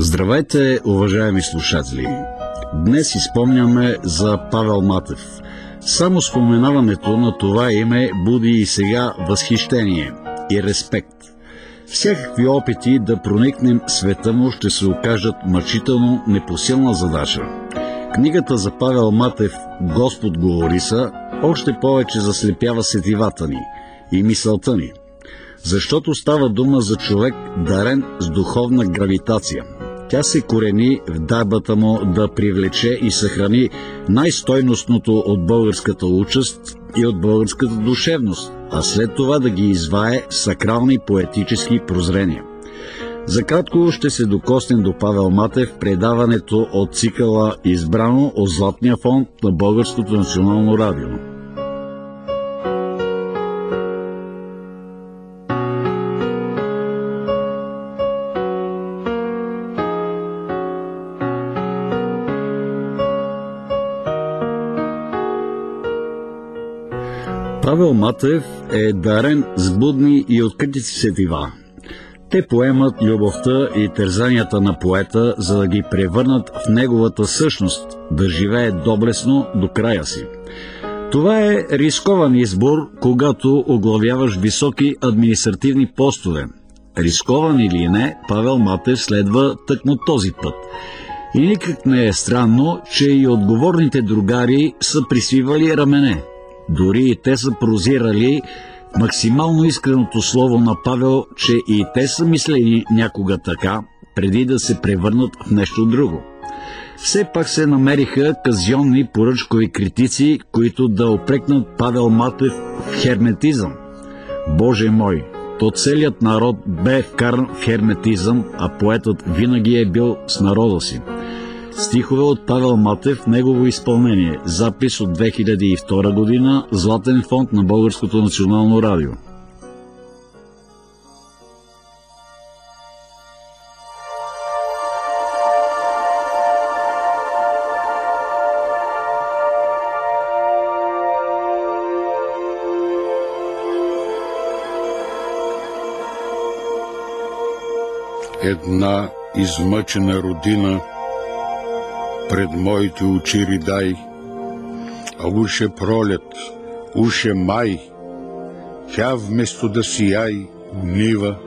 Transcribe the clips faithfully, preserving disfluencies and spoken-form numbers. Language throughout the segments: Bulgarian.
Здравейте, уважаеми слушатели! Днес изпомняме за Павел Матев. Само споменаването на това име буди и сега възхищение и респект. Всякакви опити да проникнем света му ще се окажат мъчително непосилна задача. Книгата за Павел Матев «Господ говори са» още повече заслепява сетивата ни и мисълта ни, защото става дума за човек, дарен с духовна гравитация. Тя се корени в дарбата му да привлече и съхрани най-стойностното от българската участ и от българската душевност, а след това да ги извае сакрални поетически прозрения. За кратко ще се докоснем до Павел Матев в предаването от цикъла «Избрано» от Златния фонд на Българското национално радио. Павел Матев е дарен с будни и открити сетива. Те поемат любовта и тързанията на поета, за да ги превърнат в неговата същност, да живее доблестно до края си. Това е рискован избор, когато оглавяваш високи административни постове. Рискован или не, Павел Матев следва тъкмо този път. И никак не е странно, че и отговорните другари са присвивали рамене. Дори и те са прозирали максимално искреното слово на Павел, че и те са мислили някога така, преди да се превърнат в нещо друго. Все пак се намериха казионни поръчкови критици, които да опрекнат Павел Матев в херметизъм. Боже мой, то целият народ бе вкаран в херметизъм, а поетът винаги е бил с народа си. Стихове от Павел Матев, негово изпълнение. Запис от две хиляди и втора година, Златен фонд на Българското национално радио. Една измъчена родина пред моите очи ридай, а уше пролет, уше май, тя вместо да сияй унива.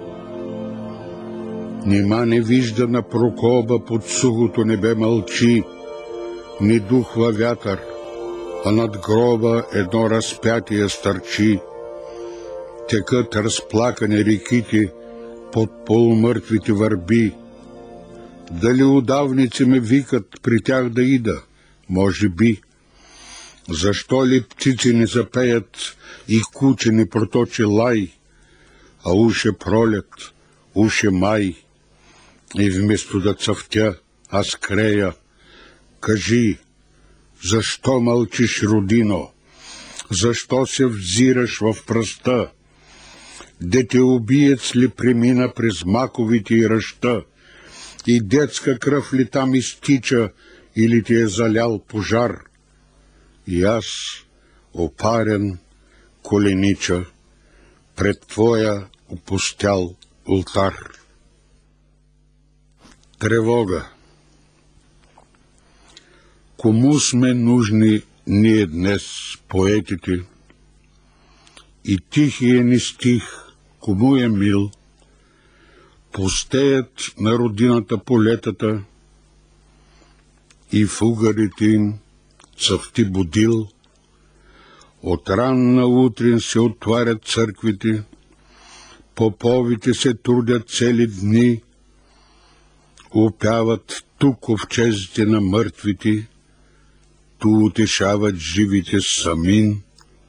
Нима не вижда на прокоба под сухото небе мълчи, не духва вятър, а над гроба едно разпятие стърчи. Текат разплакани реките под полумъртвите върби. Дали удавници ме викат при тях да ида? Може би. Защо ли птици не запеят и куче не проточи лай? А уше пролет, уше май, и вместо да цъфтя, аз крея. Кажи, защо мълчиш, родино? Защо се взираш в пръста? Дете убиец ли премина през маковите и ръща? И детска кръв ли там изтича, или ти е залял пожар? И аз, опарен, коленича пред твоя опустял ултар. Тревога. Кому сме нужни ние днес, поетите? И тихия ни стих, кому е мил? Пустеят на родината полетата и в угарите им цъфти будил. От ранна утрин се отварят църквите, поповите се трудят цели дни, опяват ту ковчезите на мъртвите, ту утешават живите самин.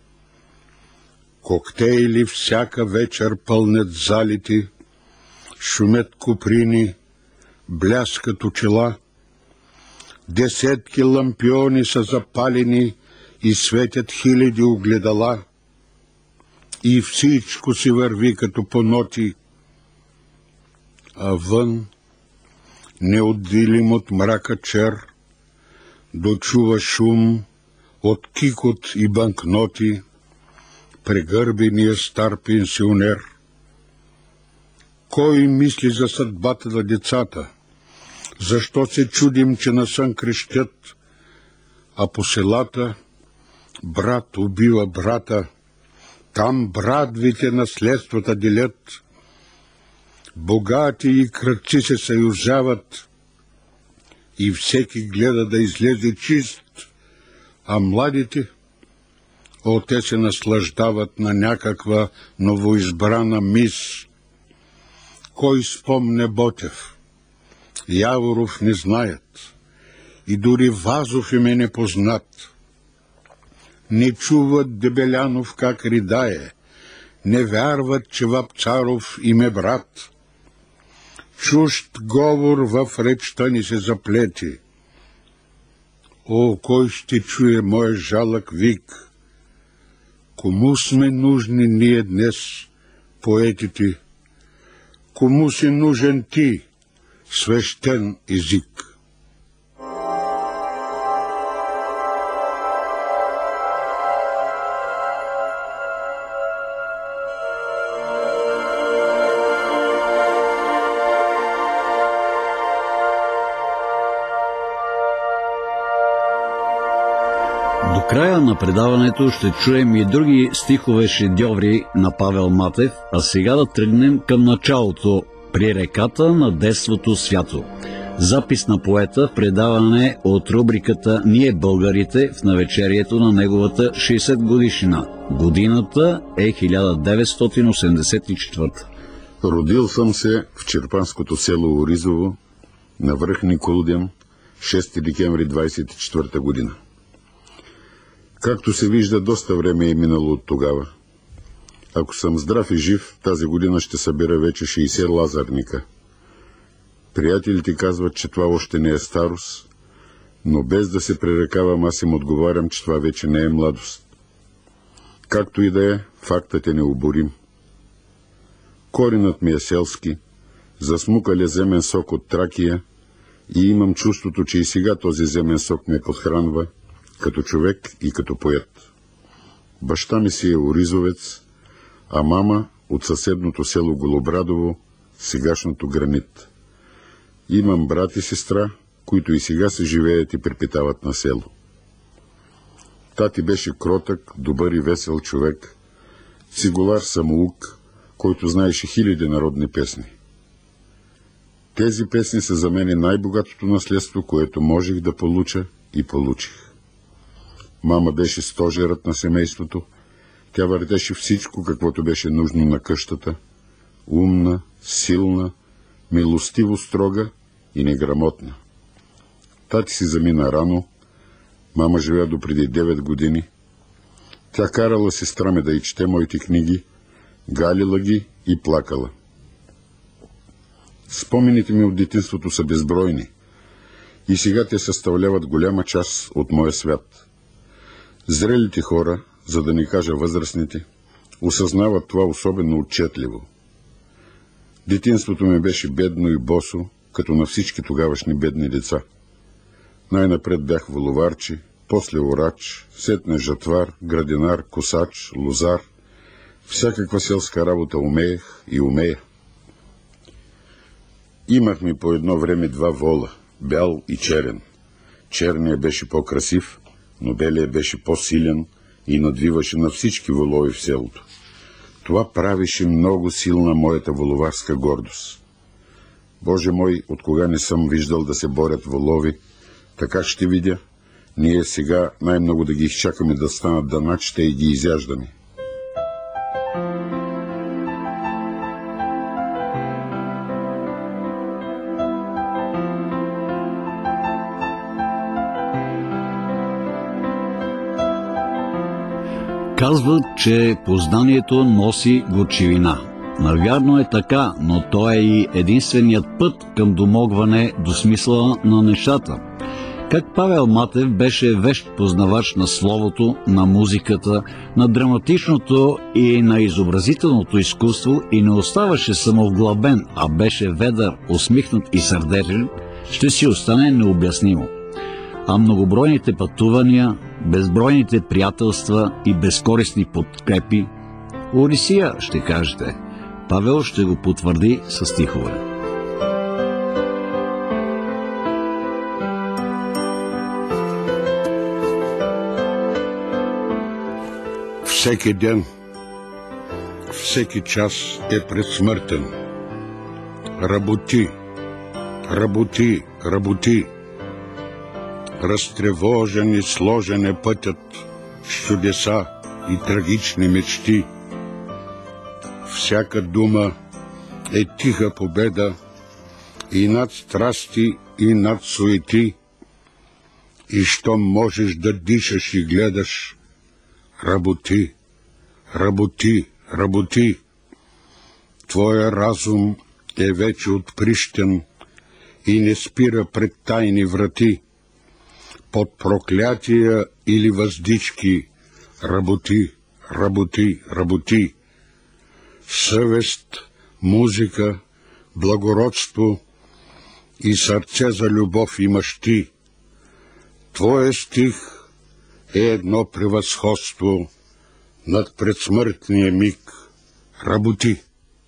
Коктейли всяка вечер пълнят залите, шумят куприни, бляскат очила. Десетки лампиони са запалени и светят хиляди огледала. И всичко си върви като по ноти, а вън, неотделим от мрака чер, дочува шум от кикот и банкноти, прегърбения стар пенсионер. Кой мисли за съдбата на децата? Защо се чудим, че насън крещят, а по селата брат убива брата, там братвите наследствата делят, богати и крадци се съюзяват и всеки гледа да излезе чист, а младите, о, те се наслаждават на някаква новоизбрана мис. Кой спомне Ботев? Яворов не знаят, и дори Вазов им е непознат. Не чуват Дебелянов как ридае, не вярват, че Вапцаров им е брат. Чужд говор в речта ни се заплети. О, кой ще чуе моя жалък вик? Кому сме нужни ние днес, поетите? Кому си нужен ти, свещен език? До края на предаването ще чуем и други стихове шедьоври на Павел Матев, а сега да тръгнем към началото, при реката на детството свято. Запис на поета в предаване от рубриката «Ние българите» в навечерието на неговата шейсет годишнина. Годината е хиляда деветстотин осемдесет и четвърта. Родил съм се в черпанското село Оризово на връх Николден, шести декември двадесет и четвърта година. Както се вижда, доста време е минало от тогава. Ако съм здрав и жив, тази година ще събера вече шейсет лазарника. Приятелите казват, че това още не е старост, но без да се пререкавам, аз им отговарям, че това вече не е младост. Както и да е, фактът е необорим. Коренът ми е селски, засмукале земен сок от Тракия и имам чувството, че и сега този земен сок ме подхранва като човек и като поет. Баща ми си е оризовец, а мама от съседното село Голобрадово, сегашното Гранит. Имам брат и сестра, които и сега се живеят и препитават на село. Тати беше кротък, добър и весел човек, цигулар самоук, който знаеше хиляди народни песни. Тези песни са за мен най-богатото наследство, което можех да получа и получих. Мама беше стожерът на семейството, тя въртеше всичко, каквото беше нужно на къщата, умна, силна, милостиво строга и неграмотна. Тати си замина рано, мама живея до преди девет години. Тя карала сестра ми да й чете моите книги, галила ги и плакала. Спомените ми от детинството са безбройни и сега те съставляват голяма част от моя свят. Зрелите хора, за да не кажа възрастните, осъзнават това особено отчетливо. Детинството ми беше бедно и босо, като на всички тогавашни бедни деца. Най-напред бях воловарчи, после орач, сетне жатвар, градинар, косач, лозар. Всякаква селска работа умеех и умея. Имахме по едно време два вола, бял и черен. Черният беше по-красив, но белият беше по-силен и надвиваше на всички волове в селото. Това правеше много силна моята воловарска гордост. Боже мой, от кога не съм виждал да се борят волови, така ще видя. Ние сега най-много да ги изчакаме да станат даначите и ги изяждаме. Казват, че познанието носи горчивина. Навярно е така, но то е и единственият път към домогване до смисъла на нещата. Как Павел Матев беше вещ познавач на словото, на музиката, на драматичното и на изобразителното изкуство и не оставаше самовглъбен, а беше ведър, усмихнат и сърдечен, ще си остане необяснимо. А многобройните пътувания, безбройните приятелства и безкорисни подкрепи, Орисия, ще кажете. Павел ще го потвърди със стихове. Всеки ден, всеки час е предсмъртен. Работи, работи, работи. Разтревожен и сложен е пътят с чудеса и трагични мечти. Всяка дума е тиха победа и над страсти, и над суети. И щом можеш да дишаш и гледаш, работи, работи, работи. Твоя разум е вече отприщен и не спира пред тайни врати. Под проклятия или въздички работи, работи, работи. Съвест, музика, благородство и сърце за любов имаш ти. Твоя стих е едно превъзходство над предсмъртния миг. Работи.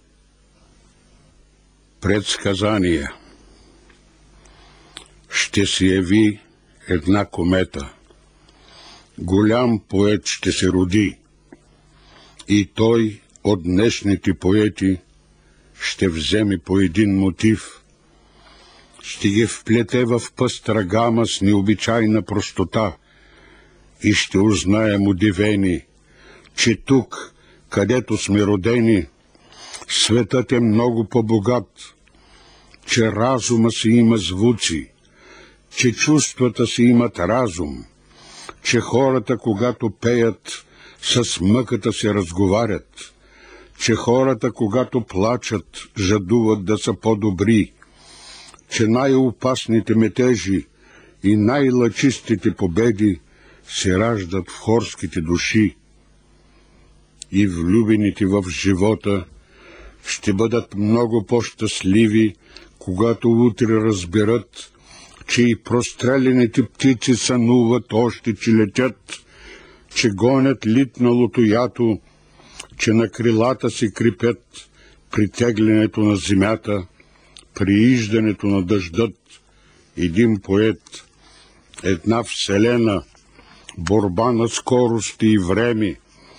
Предсказание. Ще се яви една комета. Голям поет ще се роди. И той от днешните поети ще вземе по един мотив. Ще ги вплете в пъстра гама с необичайна простота и ще узнаем удивени, че тук, където сме родени, светът е много по-богат, че разума си има звуци, че чувствата си имат разум, че хората, когато пеят, с мъката се разговарят, че хората, когато плачат, жадуват да са по-добри, че най-опасните метежи и най-лъчистите победи се раждат в хорските души. И влюбените в живота ще бъдат много по-щастливи, когато утре разберат, че и прострелените птици сънуват още, че летят, че гонят литналото ято, че на крилата си крепят при теглянето на земята, при иждането на дъждът. Един поет, една вселена, борба на скорости и време.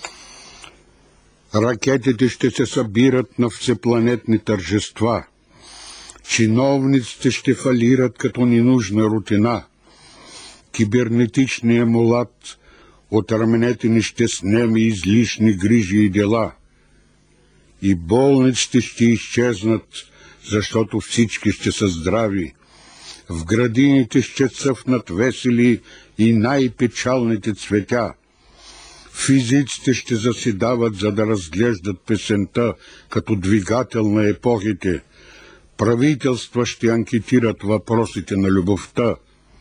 Ракетите ще се събират на всепланетни тържества. Чиновниците ще фалират като ненужна рутина. Кибернетичният мулат от раменете ни ще снеме излишни грижи и дела. И болниците ще изчезнат, защото всички ще са здрави. В градините ще цъфнат весели и най-печалните цветя. Физиците ще заседават, за да разглеждат песента като двигател на епохите. Правителства ще анкетират въпросите на любовта.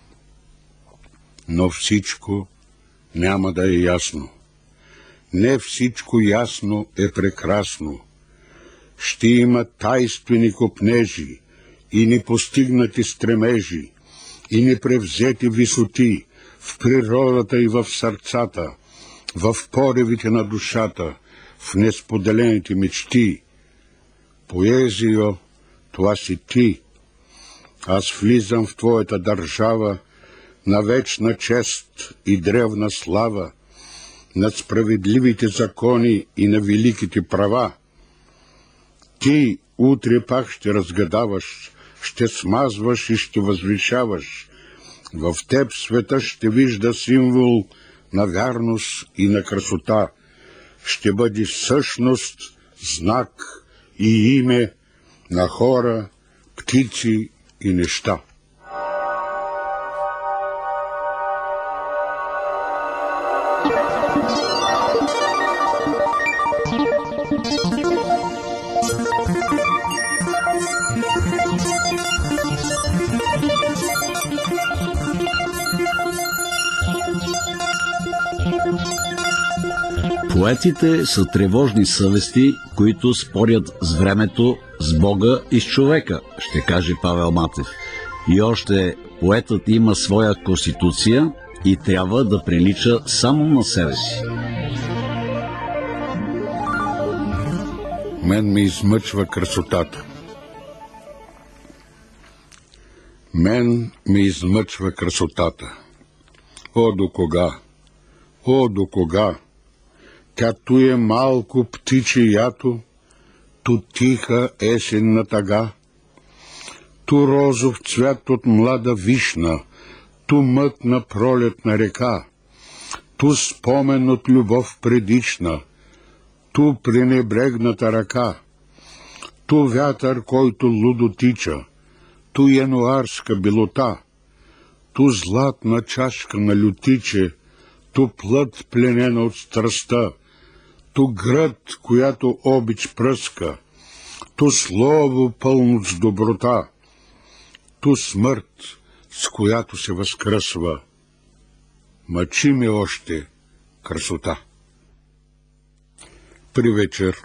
Но всичко няма да е ясно. Не всичко ясно е прекрасно. Ще има тайнствени копнежи и непостигнати стремежи, и непревзети висоти в природата и в сърцата, в поревите на душата, в несподелените мечти. Поезио, това си ти. Аз влизам в твоята държава на вечна чест и древна слава, над справедливите закони и на великите права. Ти утре пак ще разгадаваш, ще смазваш и ще възвишаваш. В теб света ще вижда символ на вярност и на красота. Ще бъде същност, знак и име на хора, птици и неща. Поетите са тревожни съвести, които спорят с времето, с Бога и с човека, ще каже Павел Матев. И още, поетът има своя конституция и трябва да прилича само на себе си. Мен ме измъчва красотата. Мен ме измъчва красотата. О, до кога? О, до кога? Тя ту е малко птиче ято, ту тиха есенна тъга, ту розов цвят от млада вишна, ту мътна пролетна река, ту спомен от любов предишна, ту пренебрегната ръка, ту вятър, който лудо тича, ту януарска белота, ту златна чашка на лютиче, ту плът пленена от страста, ту град, която обич пръска, ту слово пълно с доброта, ту смърт, с която се възкръсва. Мъчи ме още красота. При вечер.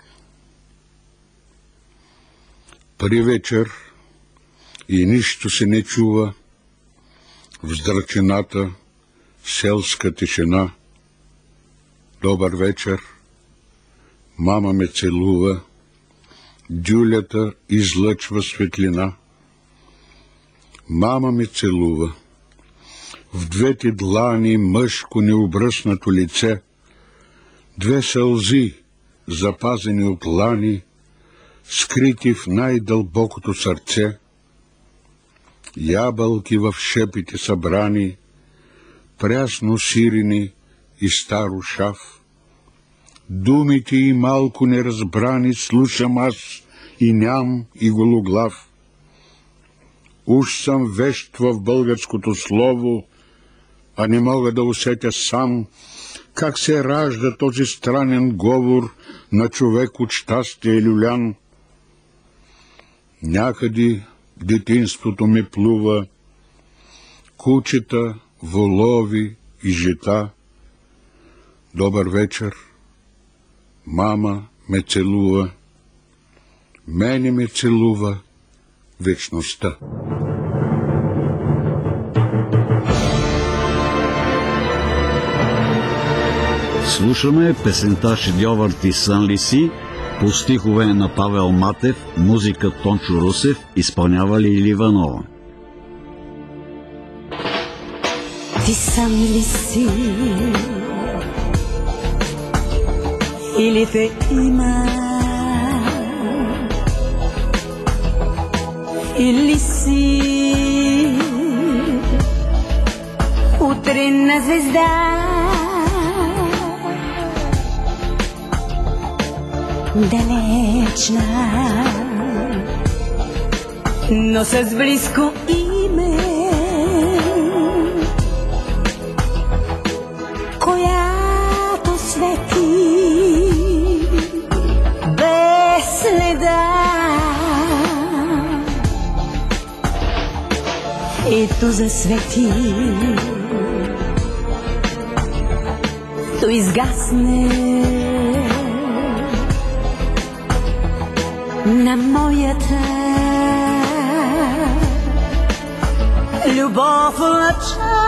При вечер и нищо се не чува, в здрачената селска тишина. Добър вечер, мама ме целува, дюлята излъчва светлина. Мама ме целува, в двете длани мъжко необръснато лице, две сълзи, запазени от лани, скрити в най-дълбокото сърце, ябълки в шепите събрани, прясно сирени и старо шаф. Думите и малко неразбрани слушам аз и ням и гологлав. Уж съм вещ в българското слово, а не мога да усетя сам как се ражда този странен говор на човек от щастие люлян. Някъде детинството ми плува, кучета, волови и жита. Добър вечер, мама ме целува, мене ме целува вечността. Слушаме песента "Шедьовър ти сън ли си" по стихове на Павел Матев, музика Тончо Русев, изпълнява Лили Иванова. Ти сън ли си или те има, или си утринна звезда, далечна, но с близко име, която свети без следа. Ето засвети, то изгасне на моята любов лъча.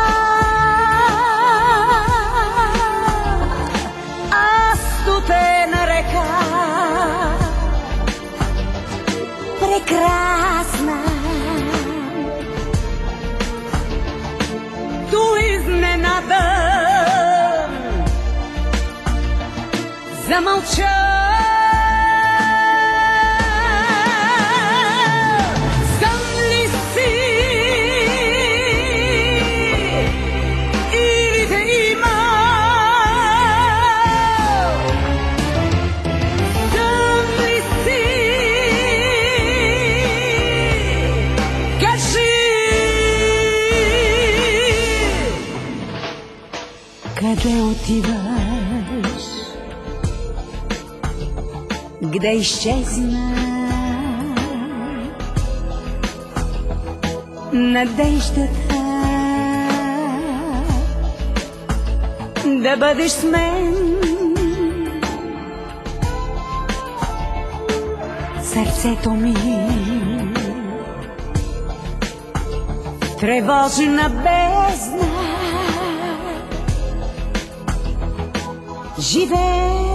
А студена река, прекрасна, ту изненада замълча. Къде отиваш? Где изчезна надеждата да бъдеш с мен? Сърцето ми тревожна бездна, живей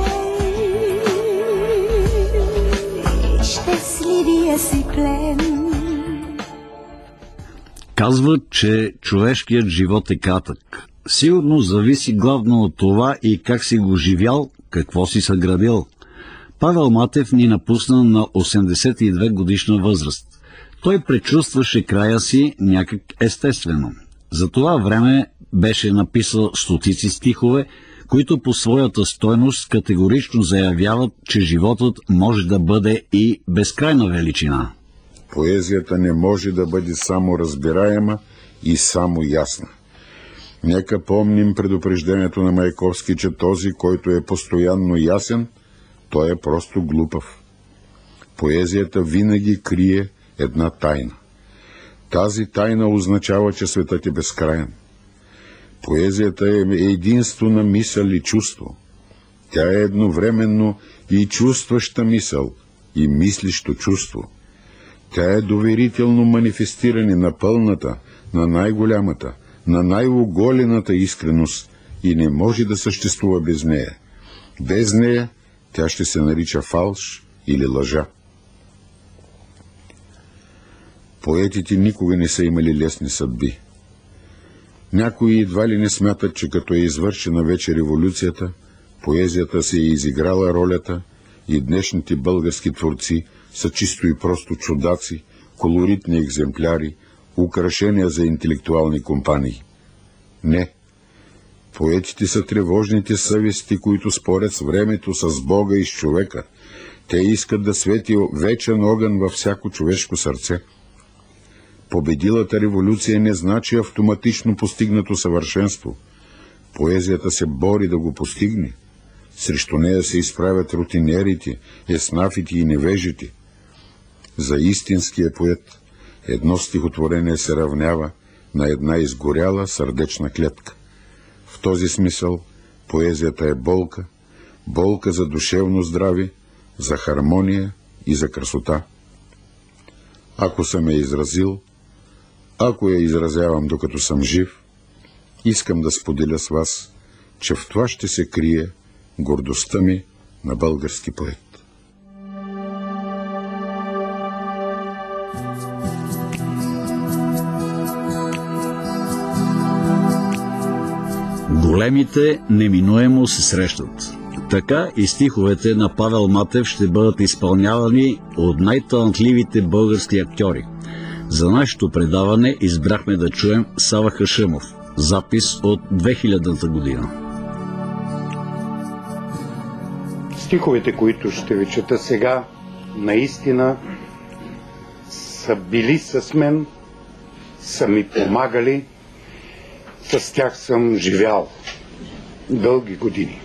щастливия си плен. Казват, че човешкият живот е кратък, Сигурно зависи главно от това и как си го живял, какво си съградил. Павел Матев ни напусна на осемдесет и две годишна възраст. Той предчувстваше края си някак естествено. За това време беше написал стотици стихове, които по своята стойност категорично заявяват, че животът може да бъде и безкрайна величина. Поезията не може да бъде само разбираема и само ясна. Нека помним предупреждението на Маяковски, че този, който е постоянно ясен, той е просто глупав. Поезията винаги крие една тайна. Тази тайна означава, че светът е безкрайен. Поезията е единство на мисъл и чувство. Тя е едновременно и чувстваща мисъл, и мислещо чувство. Тя е доверително манифестиране на пълната, на най-голямата, на най-оголената искреност и не може да съществува без нея. Без нея тя ще се нарича фалш или лъжа. Поетите никога не са имали лесни съдби. Някои едва ли не смятат, че като е извършена вече революцията, поезията се е изиграла ролята и днешните български творци са чисто и просто чудаци, колоритни екземпляри, украшения за интелектуални компании. Не. Поетите са тревожните съвести, които спорят с времето, с Бога и с човека. Те искат да свети вечен огън във всяко човешко сърце. Победилата революция не значи автоматично постигнато съвършенство. Поезията се бори да го постигне. Срещу нея се изправят рутинерите, еснафите и невежите. За истинския поет едно стихотворение се равнява на една изгоряла сърдечна клетка. В този смисъл поезията е болка, болка за душевно здраве, за хармония и за красота. Ако съм я изразил, ако я изразявам докато съм жив, искам да споделя с вас, че в това ще се крие гордостта ми на български поет. Големите неминуемо се срещат. Така и стиховете на Павел Матев ще бъдат изпълнявани от най-талантливите български актьори. За нашето предаване избрахме да чуем Сава Хашъмов, запис от две хилядната година. Стиховете, които ще ви чета сега, наистина са били с мен, са ми помагали, с тях съм живял дълги години.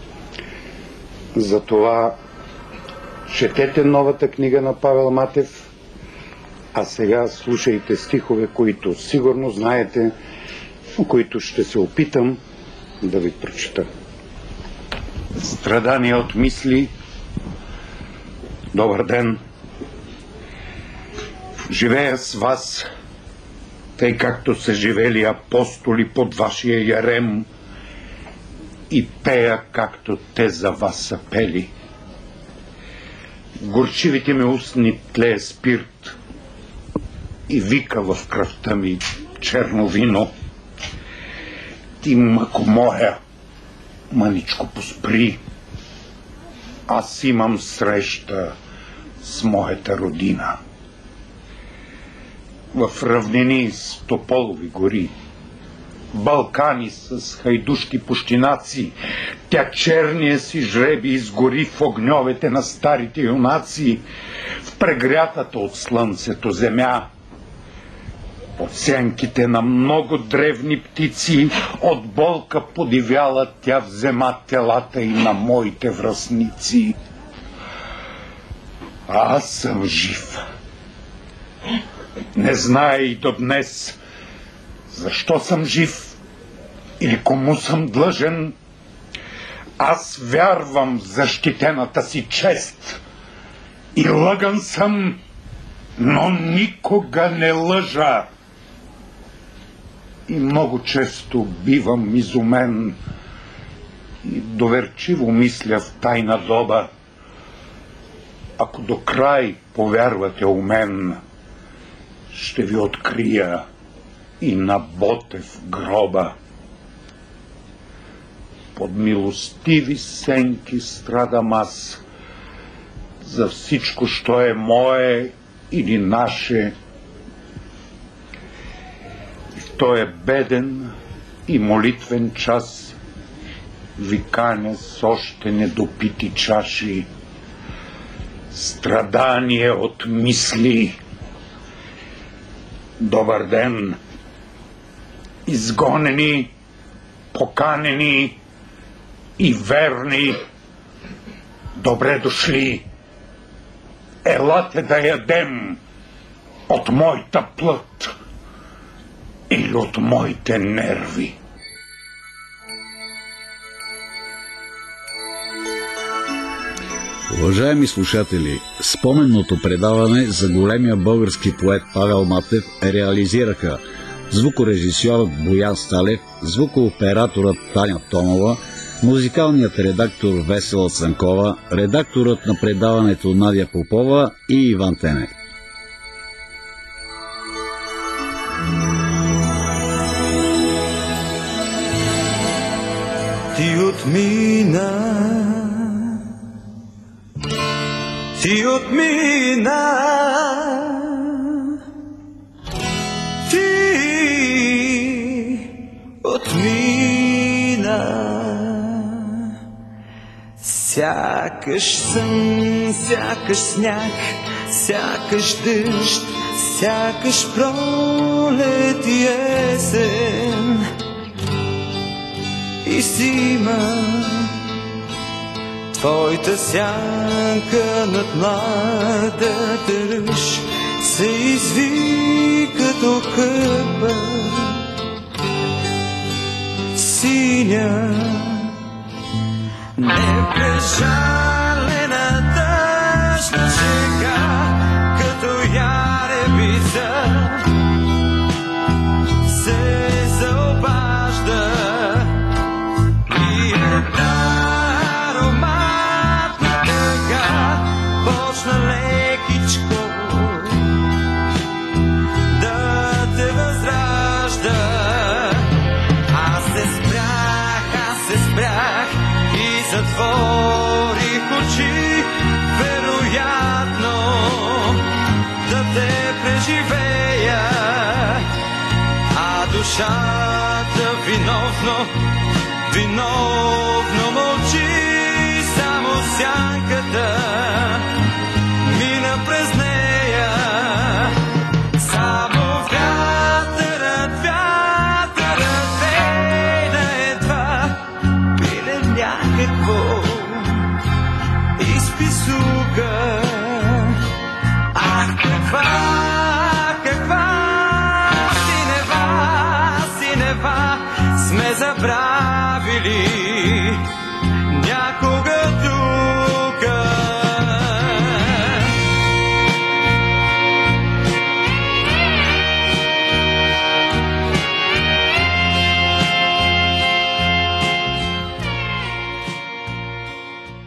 Затова четете новата книга на Павел Матев, а сега слушайте стихове, които сигурно знаете, които ще се опитам да ви прочета. Страдания от мисли. Добър ден. Живея с вас, тъй както са живели апостоли под вашия ярем, и пея, както те за вас са пели. Горчивите ми устни тлее спирт и вика в кръвта ми черно вино. Ти, мако моя, маничко поспри, аз имам среща с моята родина. В равнини с тополови гори, Балкани с хайдушки пущинаци, тя черния си жреби изгори в огньовете на старите юнаци, в прегрятата от слънцето земя. От сенките на много древни птици от болка подивяла тя взема телата и на моите връстници. А аз съм жив. Не зная и до днес защо съм жив или кому съм длъжен. Аз вярвам в защитената си чест и лъган съм, но никога не лъжа. И много често бивам изумен и доверчиво мисля в тайна доба. Ако до край повярвате у мен, ще ви открия и на Ботев гроба. под милостиви сенки страдам аз за всичко, що е мое или наше. И в този беден и молитвен час виканя с още недопити чаши, страдание от мисли. Добър ден! Изгонени, поканени и верни, добре дошли! Елате да ядем от моята плът или от моите нерви. Уважаеми слушатели, споменното предаване за големия български поет Павел Матев реализираха звукорежисьорът Боян Сталев, звукооператорът Таня Томова, музикалният редактор Весела Цанкова, редакторът на предаването Надя Попова и Иван Тенев. Ти отмина, ти отмина, ти отмина. Сякаш сън, сякаш сняг, сякаш дъжд, сякаш пролет и есен и зима. Твоята сянка над младата ръж се изви като къпа синя. Непрежалена дъжна шега, като яребица се заобажда и една ароматна тъга почна лекичко да те възражда. Аз се спрях, аз се спрях и затворих очи, вероятно да те преживея, а душата виновно, виновно мълчи, само сянката мина през нея. Само вятърът, вятърът вейна едва, пиле някакво изписука.